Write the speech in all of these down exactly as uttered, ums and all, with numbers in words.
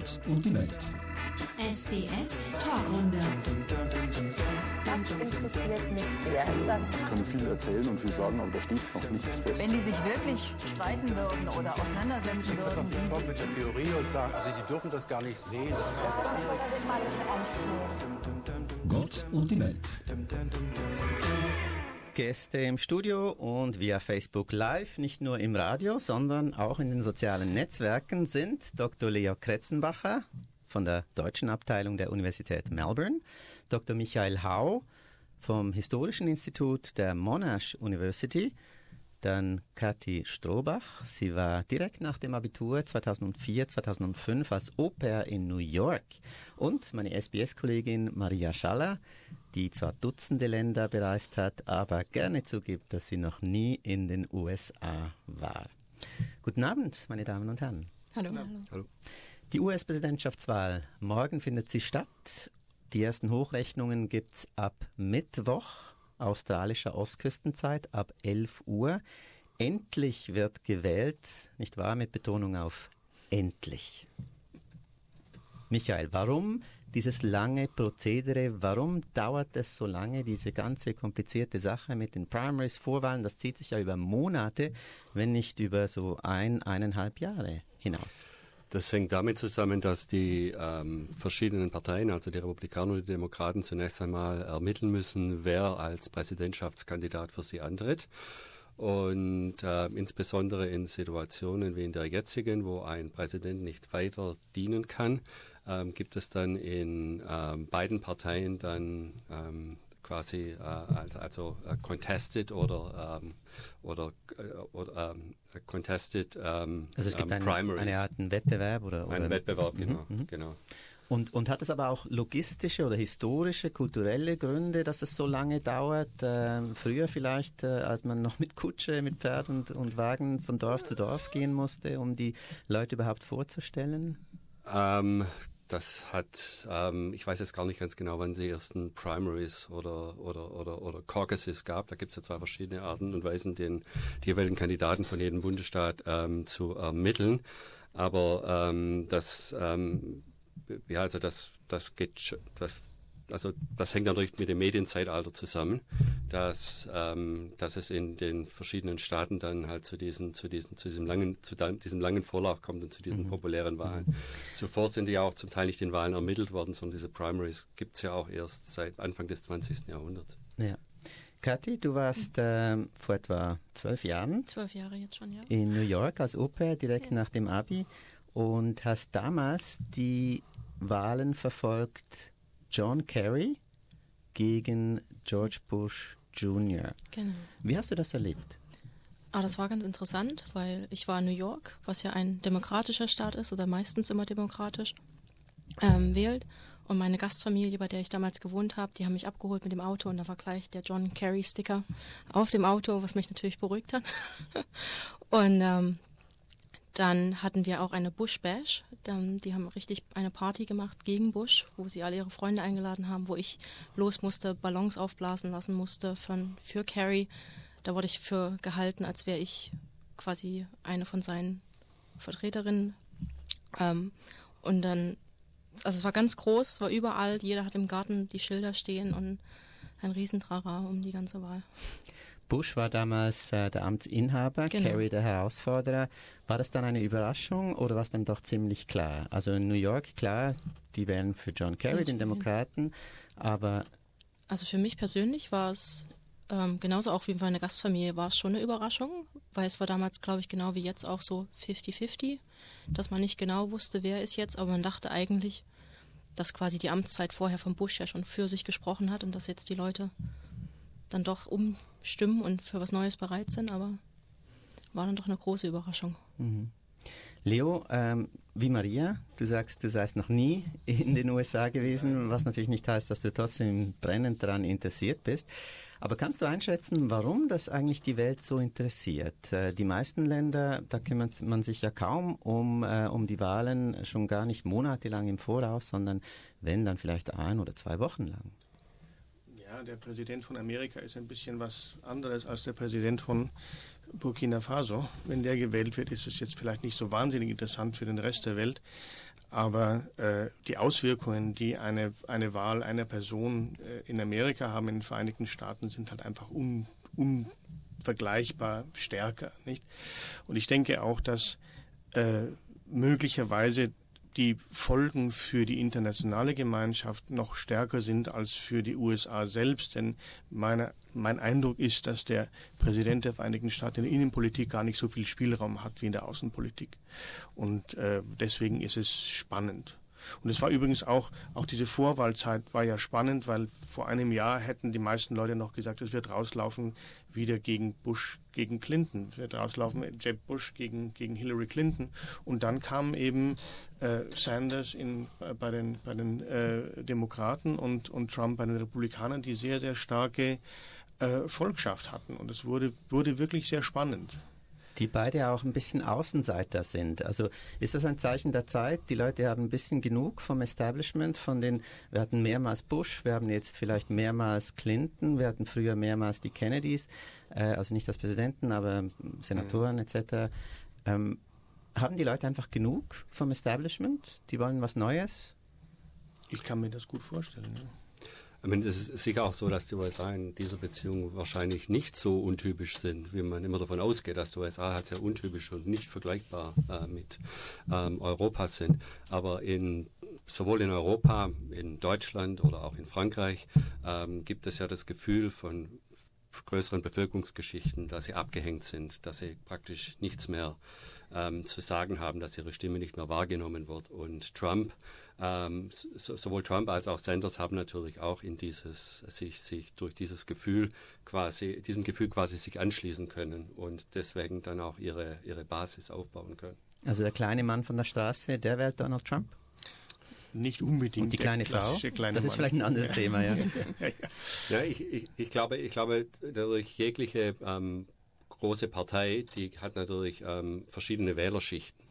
Gott und die Welt. S B S Talkrunde. Das interessiert mich sehr. Ich kann viel erzählen und viel sagen, aber da steht noch nichts fest. Wenn die sich wirklich streiten würden oder auseinandersetzen würden. Ich komme mit der Theorie und sage, also die dürfen das gar nicht sehen. Das ist ganz schwierig. Gott und die Welt. Gäste im Studio und via Facebook Live, nicht nur im Radio, sondern auch in den sozialen Netzwerken sind Doktor Leo Kretzenbacher von der deutschen Abteilung der Universität Melbourne, Doktor Michael Hau vom Historischen Institut der Monash University, dann Kathi Strohbach. Sie war direkt nach dem Abitur zweitausendvier, zweitausendfünf als Au-pair in New York. Und meine S B S-Kollegin Maria Schaller, die zwar Dutzende Länder bereist hat, aber gerne zugibt, dass sie noch nie in den U S A war. Guten Abend, meine Damen und Herren. Hallo. Hallo. Hallo. Die U S-Präsidentschaftswahl. Morgen findet sie statt. Die ersten Hochrechnungen gibt's ab Mittwoch, australischer Ostküstenzeit, ab elf Uhr. Endlich wird gewählt, nicht wahr, mit Betonung auf endlich. Michael, warum dieses lange Prozedere, warum dauert es so lange, diese ganze komplizierte Sache mit den Primaries, Vorwahlen, das zieht sich ja über Monate, wenn nicht über so ein, eineinhalb Jahre hinaus? Das hängt damit zusammen, dass die ähm, verschiedenen Parteien, also die Republikaner und die Demokraten, zunächst einmal ermitteln müssen, wer als Präsidentschaftskandidat für sie antritt. Und äh, insbesondere in Situationen wie in der jetzigen, wo ein Präsident nicht weiter dienen kann, ähm, gibt es dann in ähm, beiden Parteien dann ähm, quasi äh, also, also äh, contested oder ähm, oder äh, oder ähm, contested ähm, also es gibt ähm, eine, Primaries. eine Art Wettbewerb oder, oder einen Wettbewerb, genau, mhm. genau. Und, und hat es aber auch logistische oder historische, kulturelle Gründe, dass es so lange dauert? Ähm, früher vielleicht, äh, als man noch mit Kutsche, mit Pferd und, und Wagen von Dorf zu Dorf gehen musste, um die Leute überhaupt vorzustellen? Ähm, das hat, ähm, ich weiß jetzt gar nicht ganz genau, wann die ersten Primaries oder oder oder oder Caucuses gab. Da gibt es ja zwei verschiedene Arten und Weisen, den die jeweiligen Kandidaten von jedem Bundesstaat ähm, zu ermitteln. Aber ähm, das ähm, Ja, also das, das geht, das, also das hängt natürlich mit dem Medienzeitalter zusammen, dass, ähm, dass es in den verschiedenen Staaten dann halt zu diesen, zu diesen, zu diesem langen, zu diesem langen Vorlauf kommt und zu diesen mhm. populären Wahlen. Mhm. Zuvor sind die ja auch zum Teil nicht in Wahlen ermittelt worden, sondern diese Primaries gibt's ja auch erst seit Anfang des zwanzigsten Jahrhunderts. Ja. Kathi, du warst äh, vor etwa zwölf Jahren. Zwölf Jahre jetzt schon, ja. In New York als Au-pair direkt ja. nach dem Abi. Und hast damals die Wahlen verfolgt, John Kerry gegen George Bush Junior Genau. Wie hast du das erlebt? Ah, das war ganz interessant, weil ich war in New York, was ja ein demokratischer Staat ist oder meistens immer demokratisch ähm, wählt. Und meine Gastfamilie, bei der ich damals gewohnt habe, die haben mich abgeholt mit dem Auto und da war gleich der John Kerry-Sticker auf dem Auto, was mich natürlich beruhigt hat. und ähm, Dann hatten wir auch eine Bush-Bash. Die haben richtig eine Party gemacht gegen Bush, wo sie alle ihre Freunde eingeladen haben, wo ich los musste, Ballons aufblasen lassen musste von, für Kerry. Da wurde ich für gehalten, als wäre ich quasi eine von seinen Vertreterinnen. Ähm, und dann, also es war ganz groß, es war überall, jeder hat im Garten die Schilder stehen und ein Riesentrara um die ganze Wahl. Bush war damals äh, der Amtsinhaber, genau. Kerry der Herausforderer. War das dann eine Überraschung oder war es dann doch ziemlich klar? Also in New York, klar, die wären für John Kerry, den Demokraten, aber... Also für mich persönlich war es, ähm, genauso auch wie für meine Gastfamilie, war es schon eine Überraschung, weil es war damals, glaube ich, genau wie jetzt auch so fifty fifty, dass man nicht genau wusste, wer ist jetzt, aber man dachte eigentlich, dass quasi die Amtszeit vorher von Bush ja schon für sich gesprochen hat und dass jetzt die Leute dann doch umstimmen und für was Neues bereit sind, aber war dann doch eine große Überraschung. Mhm. Leo, ähm, wie Maria, du sagst, du seist noch nie in den U S A gewesen, was natürlich nicht heißt, dass du trotzdem brennend daran interessiert bist. Aber kannst du einschätzen, warum das eigentlich die Welt so interessiert? Äh, die meisten Länder, da kümmert man sich ja kaum um, äh, um die Wahlen, schon gar nicht monatelang im Voraus, sondern wenn, dann vielleicht ein oder zwei Wochen lang. Ja, der Präsident von Amerika ist ein bisschen was anderes als der Präsident von Burkina Faso. Wenn der gewählt wird, ist es jetzt vielleicht nicht so wahnsinnig interessant für den Rest der Welt. Aber äh, die Auswirkungen, die eine, eine Wahl einer Person äh, in Amerika haben, in den Vereinigten Staaten, sind halt einfach un, unvergleichbar stärker, nicht? Und ich denke auch, dass äh, möglicherweise die Folgen für die internationale Gemeinschaft noch stärker sind als für die U S A selbst. Denn meine, mein Eindruck ist, dass der Präsident der Vereinigten Staaten in der Innenpolitik gar nicht so viel Spielraum hat wie in der Außenpolitik. Und äh, deswegen ist es spannend. Und es war übrigens auch, auch diese Vorwahlzeit war ja spannend, weil vor einem Jahr hätten die meisten Leute noch gesagt, es wird rauslaufen wieder gegen Bush, gegen Clinton. Es wird rauslaufen Jeb Bush gegen, gegen Hillary Clinton. Und dann kam eben äh, Sanders in, äh, bei den, bei den äh, Demokraten und, und Trump bei den Republikanern, die sehr, sehr starke äh, Volkschaft hatten. Und es wurde, wurde wirklich sehr spannend. Die beide auch ein bisschen Außenseiter sind. Also ist das ein Zeichen der Zeit? Die Leute haben ein bisschen genug vom Establishment, von den, wir hatten mehrmals Bush, wir haben jetzt vielleicht mehrmals Clinton, wir hatten früher mehrmals die Kennedys, äh, also nicht als Präsidenten, aber Senatoren et cetera. Ähm, haben die Leute einfach genug vom Establishment? Die wollen was Neues? Ich kann mir das gut vorstellen, ja. Ich meine, es ist sicher auch so, dass die U S A in dieser Beziehung wahrscheinlich nicht so untypisch sind, wie man immer davon ausgeht, dass die U S A halt sehr untypisch und nicht vergleichbar äh, mit ähm, Europa sind. Aber in, sowohl in Europa, in Deutschland oder auch in Frankreich ähm, gibt es ja das Gefühl von größeren Bevölkerungsgeschichten, dass sie abgehängt sind, dass sie praktisch nichts mehr ähm, zu sagen haben, dass ihre Stimme nicht mehr wahrgenommen wird. Und Trump, ähm, so, sowohl Trump als auch Sanders haben natürlich auch in dieses, sich, sich durch dieses Gefühl quasi, diesem Gefühl quasi sich anschließen können und deswegen dann auch ihre, ihre Basis aufbauen können. Also der kleine Mann von der Straße, der wählt Donald Trump? Nicht unbedingt. Und die kleine Frau? Kleine das ist Mann. Vielleicht ein anderes Thema, ja. Ja, ich, ich, ich glaube, ich glaube, dadurch jegliche ähm, große Partei, die hat natürlich ähm, verschiedene Wählerschichten.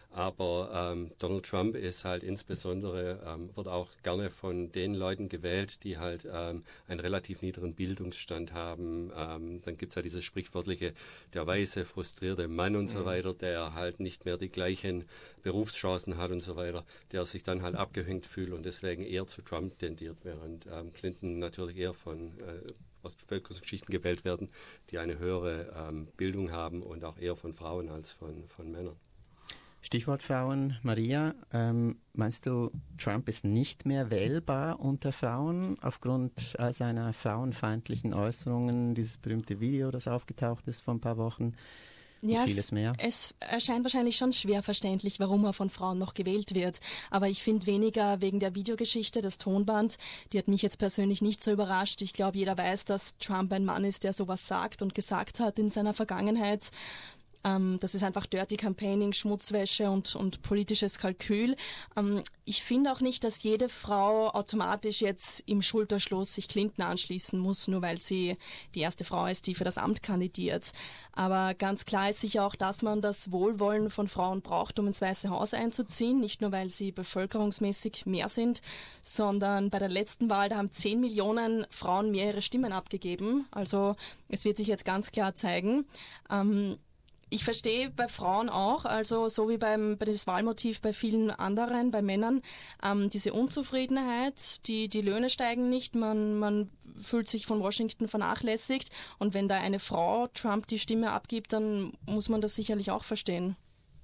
Aber ähm, Donald Trump ist halt insbesondere, ähm, wird auch gerne von den Leuten gewählt, die halt ähm, einen relativ niedrigen Bildungsstand haben. Ähm, dann gibt es ja dieses sprichwörtliche, der weiße, frustrierte Mann und mhm. so weiter, der halt nicht mehr die gleichen Berufschancen hat und so weiter, der sich dann halt abgehängt fühlt und deswegen eher zu Trump tendiert, während ähm, Clinton natürlich eher von äh, aus Bevölkerungsschichten gewählt werden, die eine höhere ähm, Bildung haben und auch eher von Frauen als von, von Männern. Stichwort Frauen. Maria, ähm, meinst du, Trump ist nicht mehr wählbar unter Frauen aufgrund all seiner frauenfeindlichen Äußerungen, dieses berühmte Video, das aufgetaucht ist vor ein paar Wochen? Ja, es, es erscheint wahrscheinlich schon schwer verständlich, warum er von Frauen noch gewählt wird. Aber ich finde weniger wegen der Videogeschichte, das Tonband, die hat mich jetzt persönlich nicht so überrascht. Ich glaube, jeder weiß, dass Trump ein Mann ist, der sowas sagt und gesagt hat in seiner Vergangenheit. Ähm, das ist einfach Dirty Campaigning, Schmutzwäsche und, und politisches Kalkül. Ähm, ich finde auch nicht, dass jede Frau automatisch jetzt im Schulterschluss sich Clinton anschließen muss, nur weil sie die erste Frau ist, die für das Amt kandidiert. Aber ganz klar ist sicher auch, dass man das Wohlwollen von Frauen braucht, um ins Weiße Haus einzuziehen. Nicht nur, weil sie bevölkerungsmäßig mehr sind, sondern bei der letzten Wahl, da haben zehn Millionen Frauen mehr ihre Stimmen abgegeben. Also es wird sich jetzt ganz klar zeigen. Ähm, Ich verstehe bei Frauen auch, also so wie beim bei das Wahlmotiv bei vielen anderen, bei Männern, ähm, diese Unzufriedenheit, die die Löhne steigen nicht, man man fühlt sich von Washington vernachlässigt und wenn da eine Frau Trump die Stimme abgibt, dann muss man das sicherlich auch verstehen.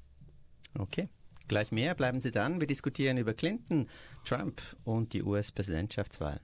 Okay, gleich mehr, bleiben Sie dran. Wir diskutieren über Clinton, Trump und die U S-Präsidentschaftswahl.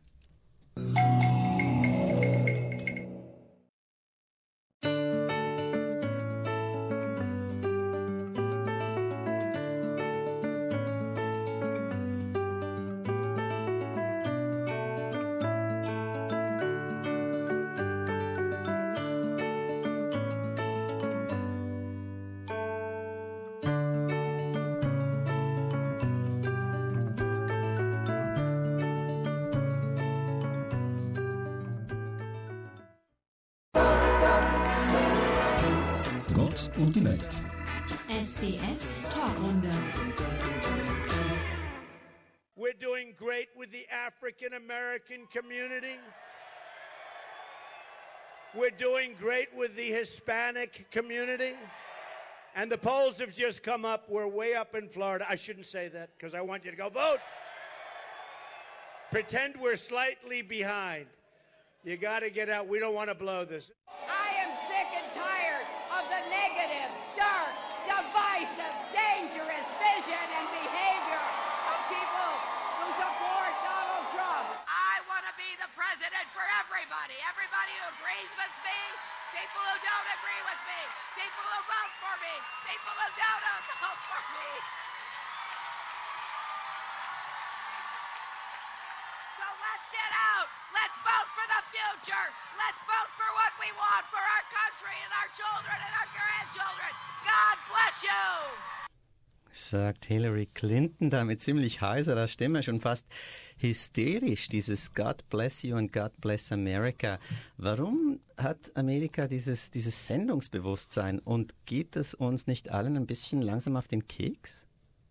Gott und die Welt. S B S Talkrunde. We're doing great with the African American community. We're doing great with the Hispanic community. And the polls have just come up. We're way up in Florida. I shouldn't say that because I want you to go vote. Pretend we're slightly behind. You got to get out. We don't want to blow this. I am sick and tired of the negative, dark, divisive, dangerous vision and behavior of people who support Donald Trump. I want to be the president for everybody. Everybody who agrees with me, people who don't agree with me, people who vote for me, people who don't vote for me. So let's get out. Let's vote for the future. Let's vote for what we want for our country and our children and our grandchildren. God bless you. Sagt Hillary Clinton da mit ziemlich heiserer Stimme, schon fast hysterisch, dieses God bless you and God bless America. Warum hat Amerika dieses, dieses Sendungsbewusstsein und geht es uns nicht allen ein bisschen langsam auf den Keks?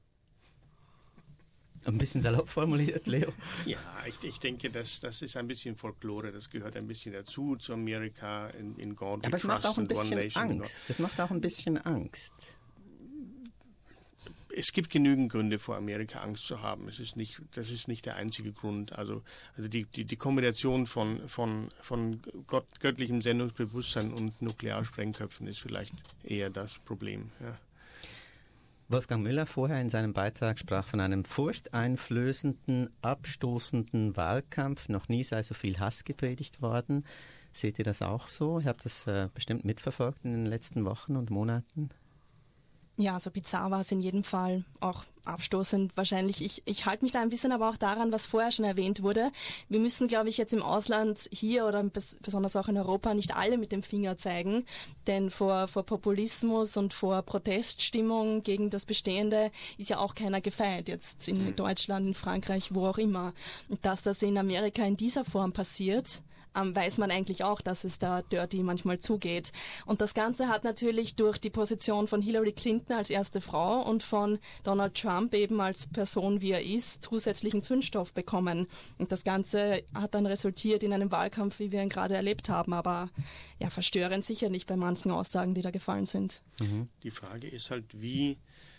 Ein bisschen salopp formuliert, Leo. Ja, ich, ich denke, das, das ist ein bisschen Folklore, das gehört ein bisschen dazu, zu Amerika, in, in God we Aber es macht trust auch ein and one bisschen nation. Angst. Das macht auch ein bisschen Angst. Es gibt genügend Gründe, vor Amerika Angst zu haben. Es ist nicht, das ist nicht der einzige Grund. Also, also die, die, die Kombination von, von, von Gott, göttlichem Sendungsbewusstsein und Nuklearsprengköpfen ist vielleicht eher das Problem. Ja. Wolfgang Müller vorher in seinem Beitrag sprach von einem furchteinflößenden, abstoßenden Wahlkampf. Noch nie sei so viel Hass gepredigt worden. Seht ihr das auch so? Ihr habt das äh, bestimmt mitverfolgt in den letzten Wochen und Monaten. Ja, so bizarr war es in jedem Fall, auch abstoßend wahrscheinlich. Ich, ich halte mich da ein bisschen aber auch daran, was vorher schon erwähnt wurde. Wir müssen, glaube ich, jetzt im Ausland hier oder bes- besonders auch in Europa nicht alle mit dem Finger zeigen, denn vor, vor Populismus und vor Proteststimmung gegen das Bestehende ist ja auch keiner gefeit, jetzt in Deutschland, in Frankreich, wo auch immer. Und dass das in Amerika in dieser Form passiert, Ähm, weiß man eigentlich auch, dass es da dirty manchmal zugeht. Und das Ganze hat natürlich durch die Position von Hillary Clinton als erste Frau und von Donald Trump eben als Person, wie er ist, zusätzlichen Zündstoff bekommen. Und das Ganze hat dann resultiert in einem Wahlkampf, wie wir ihn gerade erlebt haben, aber ja, verstörend sicher nicht bei manchen Aussagen, die da gefallen sind. Mhm. Die Frage ist halt, wie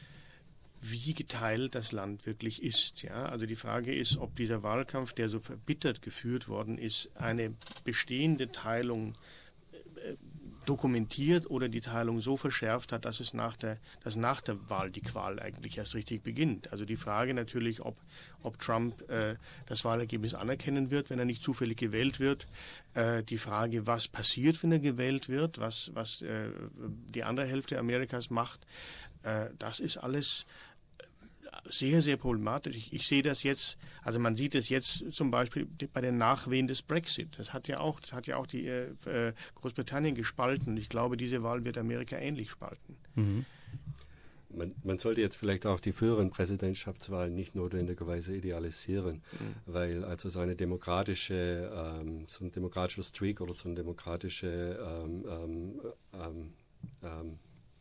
wie geteilt das Land wirklich ist. Ja? Also die Frage ist, ob dieser Wahlkampf, der so verbittert geführt worden ist, eine bestehende Teilung äh, dokumentiert oder die Teilung so verschärft hat, dass es nach der, dass nach der Wahl die Qual eigentlich erst richtig beginnt. Also die Frage natürlich, ob, ob Trump äh, das Wahlergebnis anerkennen wird, wenn er nicht zufällig gewählt wird. Äh, die Frage, was passiert, wenn er gewählt wird, was, was äh, die andere Hälfte Amerikas macht, äh, das ist alles sehr, sehr problematisch. Ich, ich sehe das jetzt, also man sieht es jetzt zum Beispiel bei den Nachwehen des Brexit. Das hat ja auch, das hat ja auch die äh, Großbritannien gespalten. Und ich glaube, diese Wahl wird Amerika ähnlich spalten. Mhm. Man, man sollte jetzt vielleicht auch die früheren Präsidentschaftswahlen nicht notwendigerweise idealisieren, mhm. weil also so eine demokratische, ähm, so ein demokratischer Streak oder so eine demokratische ähm, ähm, ähm, ähm,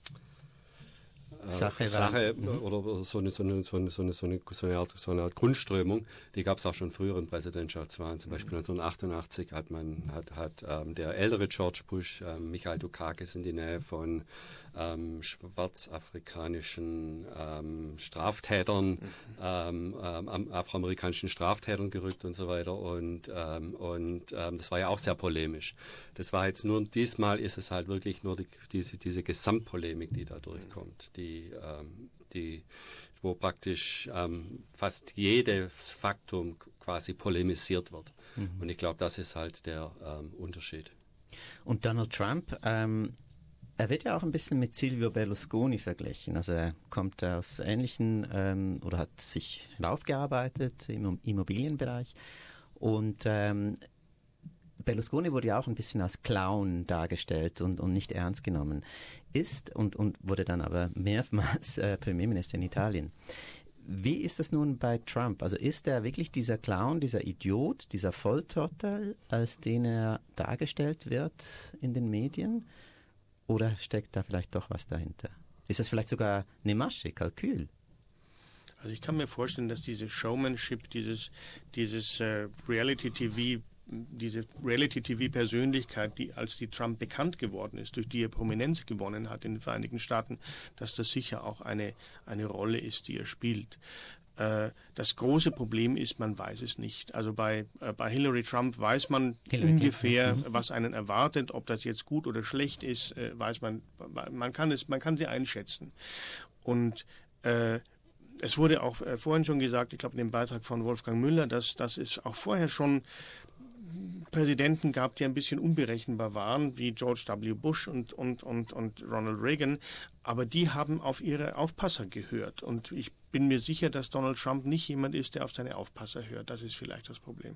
Sache, Sache oder so eine, so eine, so eine, so eine, so eine, so eine, Art, so eine Art Grundströmung, die gab es auch schon früheren Präsidentschaftswahlen. Zum Beispiel neunzehnhundertachtundachtzig hat man hat, hat ähm, der ältere George Bush ähm, Michael Dukakis in die Nähe von ähm, schwarzafrikanischen ähm, Straftätern, mhm. ähm, ähm, afroamerikanischen Straftätern gerückt und so weiter. Und, ähm, und ähm, das war ja auch sehr polemisch. Das war jetzt nur, diesmal ist es halt wirklich nur die, diese, diese Gesamtpolemik, die da durchkommt, die, ähm, die, wo praktisch ähm, fast jedes Faktum quasi polemisiert wird. Mhm. Und ich glaube, das ist halt der ähm, Unterschied. Und Donald Trump, ähm, er wird ja auch ein bisschen mit Silvio Berlusconi verglichen. Also er kommt aus ähnlichen ähm, oder hat sich heraufgearbeitet im Immobilienbereich. Und ähm, Berlusconi wurde ja auch ein bisschen als Clown dargestellt und, und nicht ernst genommen. Ist und, und wurde dann aber mehrmals äh, Premierminister in Italien. Wie ist das nun bei Trump? Also ist er wirklich dieser Clown, dieser Idiot, dieser Volltrottel, als den er dargestellt wird in den Medien? Oder steckt da vielleicht doch was dahinter? Ist das vielleicht sogar eine Masche, Kalkül? Also ich kann mir vorstellen, dass diese Showmanship, dieses, dieses äh, Reality-T V diese Reality-T V-Persönlichkeit, die als die Trump bekannt geworden ist, durch die er Prominenz gewonnen hat in den Vereinigten Staaten, dass das sicher auch eine, eine Rolle ist, die er spielt. Äh, das große Problem ist, man weiß es nicht. Also bei, äh, bei Hillary Trump weiß man Hillary ungefähr, mhm. was einen erwartet. Ob das jetzt gut oder schlecht ist, äh, weiß man, man kann es, man kann sie einschätzen. Und äh, es wurde auch äh, vorhin schon gesagt, ich glaube in dem Beitrag von Wolfgang Müller, dass, dass es auch vorher schon Präsidenten gab, die ein bisschen unberechenbar waren, wie George W. Bush und, und, und, und Ronald Reagan, aber die haben auf ihre Aufpasser gehört. Und ich bin mir sicher, dass Donald Trump nicht jemand ist, der auf seine Aufpasser hört. Das ist vielleicht das Problem.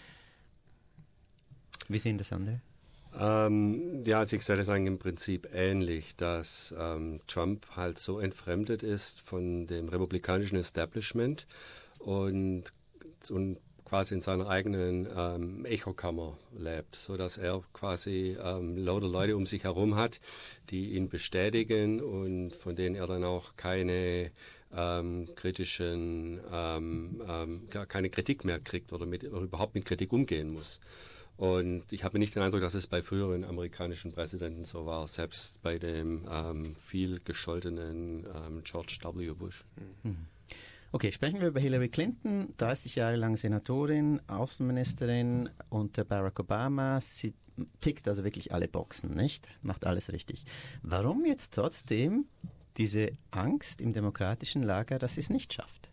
Wie sehen das andere? Ähm, ja, also ich sehe das eigentlich im Prinzip ähnlich, dass ähm, Trump halt so entfremdet ist von dem republikanischen Establishment und, und quasi in seiner eigenen ähm, Echokammer lebt, sodass er quasi ähm, lauter Leute um sich herum hat, die ihn bestätigen und von denen er dann auch keine ähm, kritischen, ähm, ähm, keine Kritik mehr kriegt oder, mit, oder überhaupt mit Kritik umgehen muss. Und ich habe nicht den Eindruck, dass es bei früheren amerikanischen Präsidenten so war, selbst bei dem ähm, viel gescholtenen ähm, George W. Bush. Mhm. Okay, sprechen wir über Hillary Clinton, dreißig Jahre lang Senatorin, Außenministerin unter Barack Obama. Sie tickt also wirklich alle Boxen, nicht? Macht alles richtig. Warum jetzt trotzdem diese Angst im demokratischen Lager, dass sie es nicht schafft?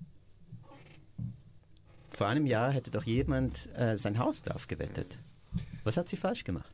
Vor einem Jahr hätte doch jemand äh, sein Haus drauf gewettet. Was hat sie falsch gemacht?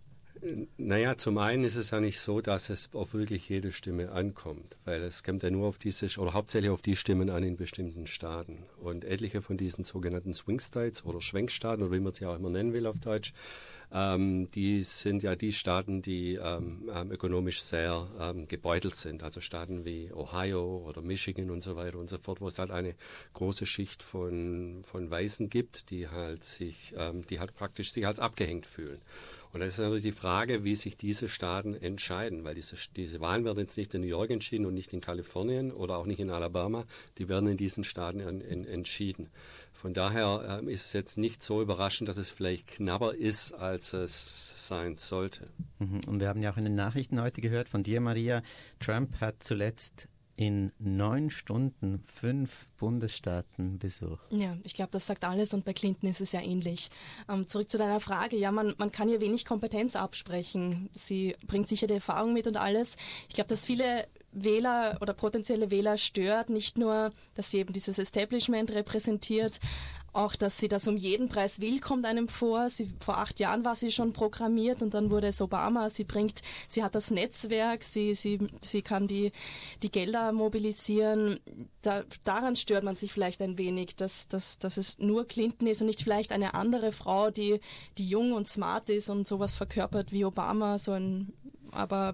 Naja, zum einen ist es ja nicht so, dass es auf wirklich jede Stimme ankommt, weil es kommt ja nur auf diese, oder hauptsächlich auf die Stimmen an in bestimmten Staaten. Und etliche von diesen sogenannten Swing States oder Schwenkstaaten, oder wie man sie auch immer nennen will auf Deutsch, ähm, die sind ja die Staaten, die ähm, ähm, ökonomisch sehr ähm, gebeutelt sind. Also Staaten wie Ohio oder Michigan und so weiter und so fort, wo es halt eine große Schicht von, von Weißen gibt, die halt sich, ähm, die halt praktisch sich als abgehängt fühlen. Und das ist natürlich die Frage, wie sich diese Staaten entscheiden, weil diese, diese Wahlen werden jetzt nicht in New York entschieden und nicht in Kalifornien oder auch nicht in Alabama, die werden in diesen Staaten en, en, entschieden. Von daher ähm, ist es jetzt nicht so überraschend, dass es vielleicht knapper ist, als es sein sollte. Und wir haben ja auch in den Nachrichten heute gehört von dir, Maria, Trump hat zuletzt in neun Stunden fünf Bundesstaaten besucht. Ja, ich glaube, das sagt alles und bei Clinton ist es ja ähnlich. Ähm, zurück zu deiner Frage. Ja, man, man kann ihr wenig Kompetenz absprechen. Sie bringt sicher die Erfahrung mit und alles. Ich glaube, dass viele Wähler oder potenzielle Wähler stört, nicht nur, dass sie eben dieses Establishment repräsentiert, auch, dass sie das um jeden Preis will, kommt einem vor. Sie, vor acht Jahren war sie schon programmiert und dann wurde es Obama. Sie bringt, sie hat das Netzwerk, sie, sie, sie kann die, die Gelder mobilisieren. Da, daran stört man sich vielleicht ein wenig, dass, dass, dass es nur Clinton ist und nicht vielleicht eine andere Frau, die, die jung und smart ist und sowas verkörpert wie Obama. So ein, aber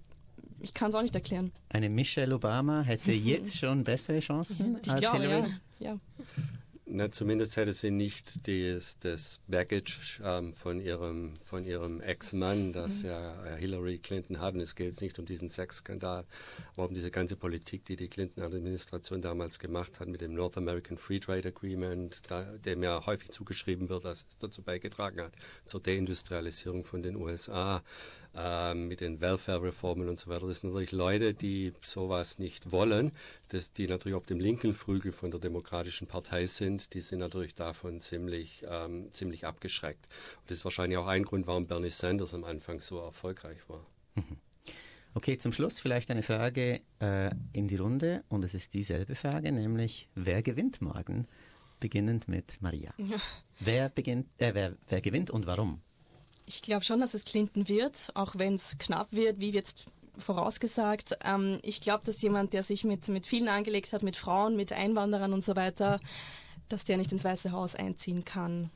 ich kann es auch nicht erklären. Eine Michelle Obama hätte jetzt schon bessere Chancen ja, als glaube, Hillary? Ja, ja. Na, zumindest hätte sie nicht das, das Baggage ähm, von ihrem, von ihrem Ex-Mann, das mhm. ja Hillary Clinton hat. Und es geht jetzt nicht um diesen Sexskandal, aber um diese ganze Politik, die die Clinton-Administration damals gemacht hat mit dem North American Free Trade Agreement, da, dem ja häufig zugeschrieben wird, dass es dazu beigetragen hat, zur Deindustrialisierung von den U S A, ähm, mit den Welfare-Reformen und so weiter. Das sind natürlich Leute, die sowas nicht wollen, das, die natürlich auf dem linken Flügel von der Demokratischen Partei sind, die sind natürlich davon ziemlich, ähm, ziemlich abgeschreckt. Und das ist wahrscheinlich auch ein Grund, warum Bernie Sanders am Anfang so erfolgreich war. Okay, zum Schluss vielleicht eine Frage äh, in die Runde und es ist dieselbe Frage, nämlich wer gewinnt morgen? Beginnend mit Maria. Ja. Wer, beginnt, äh, wer, wer gewinnt und warum? Ich glaube schon, dass es Clinton wird, auch wenn es knapp wird, wie jetzt vorausgesagt. Ähm, ich glaube, dass jemand, der sich mit, mit vielen angelegt hat, mit Frauen, mit Einwanderern und so weiter, dass der nicht ins Weiße Haus einziehen kann.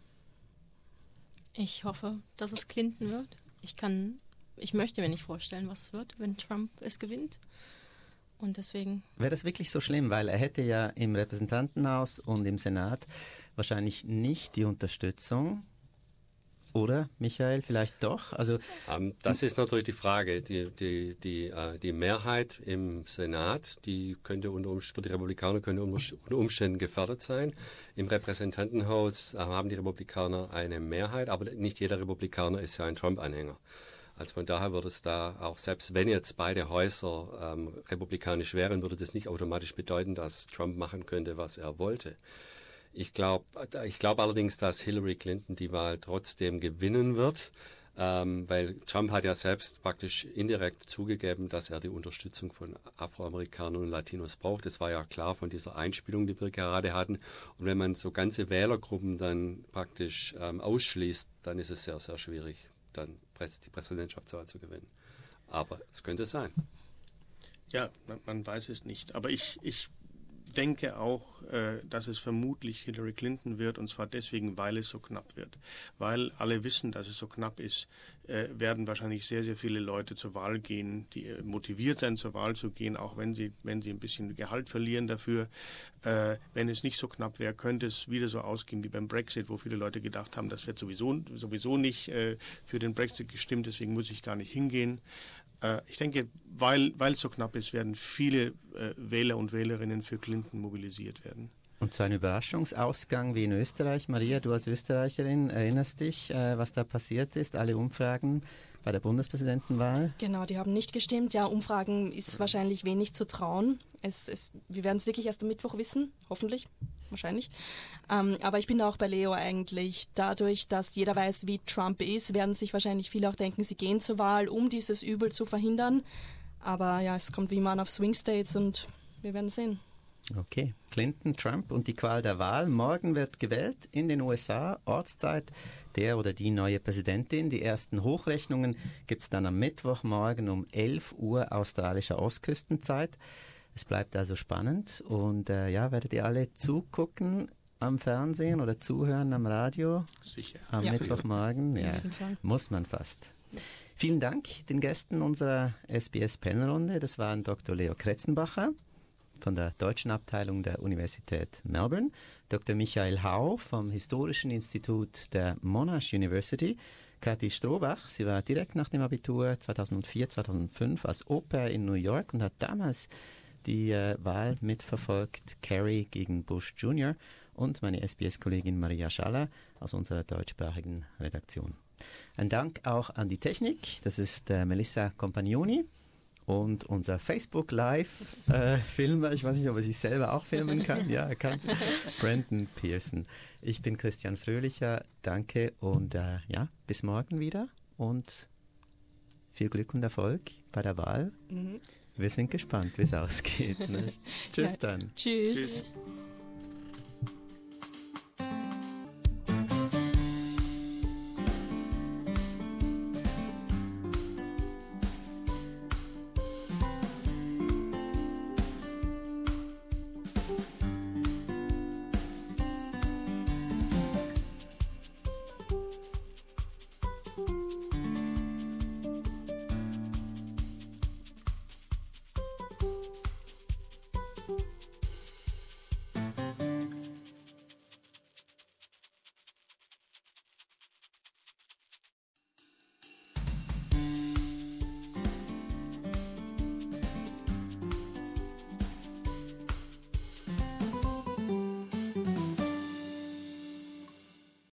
Ich hoffe, dass es Clinton wird. Ich kann, ich möchte mir nicht vorstellen, was es wird, wenn Trump es gewinnt. Und deswegen... Wäre das wirklich so schlimm? Weil er hätte ja im Repräsentantenhaus und im Senat wahrscheinlich nicht die Unterstützung Oder, Michael, vielleicht doch? Also, ähm, das ist natürlich die Frage. Die, die, die, äh, die Mehrheit im Senat, die könnte unter Umständen, für die Republikaner könnte unter Umständen gefährdet sein. Im Repräsentantenhaus äh, haben die Republikaner eine Mehrheit, aber nicht jeder Republikaner ist ja ein Trump-Anhänger. Also von daher würde es da auch, selbst wenn jetzt beide Häuser ähm, republikanisch wären, würde das nicht automatisch bedeuten, dass Trump machen könnte, was er wollte. Ich glaube ich glaub allerdings, dass Hillary Clinton die Wahl trotzdem gewinnen wird, ähm, weil Trump hat ja selbst praktisch indirekt zugegeben, dass er die Unterstützung von Afroamerikanern und Latinos braucht. Das war ja klar von dieser Einspielung, die wir gerade hatten. Und wenn man so ganze Wählergruppen dann praktisch ähm, ausschließt, dann ist es sehr, sehr schwierig, dann die Präsidentschaftswahl zu gewinnen. Aber es könnte sein. Ja, man, man weiß es nicht. Aber ich, ich denke auch, äh, dass es vermutlich Hillary Clinton wird, und zwar deswegen, weil es so knapp wird. Weil alle wissen, dass es so knapp ist, äh, werden wahrscheinlich sehr, sehr viele Leute zur Wahl gehen, die äh, motiviert sein, zur Wahl zu gehen, auch wenn sie, wenn sie ein bisschen Gehalt verlieren dafür. Äh, wenn es nicht so knapp wäre, könnte es wieder so ausgehen wie beim Brexit, wo viele Leute gedacht haben, das wird sowieso, sowieso nicht äh, für den Brexit gestimmt, deswegen muss ich gar nicht hingehen. Ich denke, weil, weil es so knapp ist, werden viele äh, Wähler und Wählerinnen für Clinton mobilisiert werden. Und so ein Überraschungsausgang wie in Österreich. Maria, du als Österreicherin, erinnerst dich, äh, was da passiert ist? Alle Umfragen bei der Bundespräsidentenwahl? Genau, die haben nicht gestimmt. Ja, Umfragen ist wahrscheinlich wenig zu trauen. Es, es, wir werden es wirklich erst am Mittwoch wissen, hoffentlich, wahrscheinlich. Ähm, aber ich bin auch bei Leo eigentlich. Dadurch, dass jeder weiß, wie Trump ist, werden sich wahrscheinlich viele auch denken, sie gehen zur Wahl, um dieses Übel zu verhindern. Aber ja, es kommt wie immer an auf Swing States und wir werden sehen. Okay, Clinton, Trump und die Qual der Wahl. Morgen wird gewählt in den U S A, Ortszeit, der oder die neue Präsidentin. Die ersten Hochrechnungen gibt es dann am Mittwochmorgen um elf Uhr australischer Ostküstenzeit. Es bleibt also spannend und äh, ja, werdet ihr alle zugucken am Fernsehen oder zuhören am Radio? Sicher. Am ja. Mittwochmorgen, ja, muss man fast. Vielen Dank den Gästen unserer S B S-Panelrunde. Das waren Doktor Leo Kretzenbacher von der deutschen Abteilung der Universität Melbourne, Doktor Michael Hau vom Historischen Institut der Monash University, Kathi Strohbach, sie war direkt nach dem Abitur zweitausendvier, zweitausendfünf als Au-pair in New York und hat damals die äh, Wahl mitverfolgt, Kerry gegen Bush Junior und meine S B S-Kollegin Maria Schaller aus unserer deutschsprachigen Redaktion. Ein Dank auch an die Technik, das ist äh, Melissa Compagnoni. Und unser Facebook Live-Filmer, äh, ich weiß nicht, ob er sich selber auch filmen kann. Ja, er kann es. Brandon Pearson. Ich bin Christian Fröhlicher. Danke und äh, ja, bis morgen wieder. Und viel Glück und Erfolg bei der Wahl. Mhm. Wir sind gespannt, wie es ausgeht. Ne? Tschüss ja. dann. Tschüss. Tschüss.